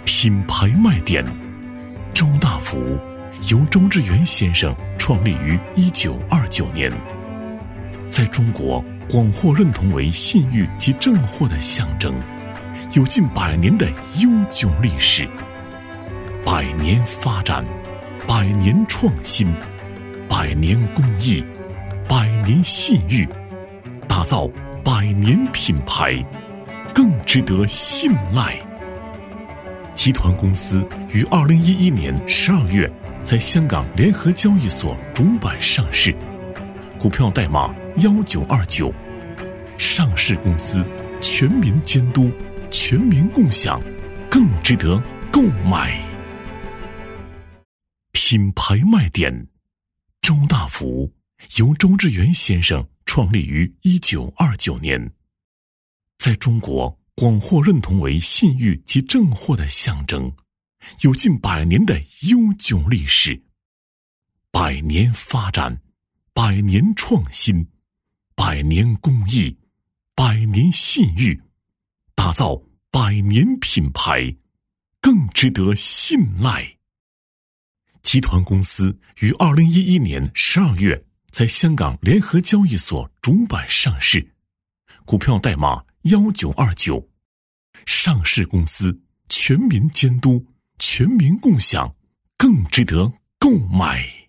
品牌卖点。周大福由周志远先生创立于1929年，在中国广获认同为信誉及正货的象征，有近100年的悠久历史。100年发展，100年创新，100年公益，100年信誉，打造100年品牌，更值得信赖。集团公司于2011年12月在香港联合交易所主板上市，股票代码1929。上市公司全民监督，全民共享，更值得购买。品牌卖点。周大福由周志远先生创立于1929年，在中国广获认同为信誉及正货的象征，有近100年的悠久历史。100年发展，100年创新，100年公益，100年信誉，打造100年品牌，更值得信赖。集团公司于2011年12月在香港联合交易所主板上市，股票代码1929。上市公司全民监督，全民共享，更值得购买。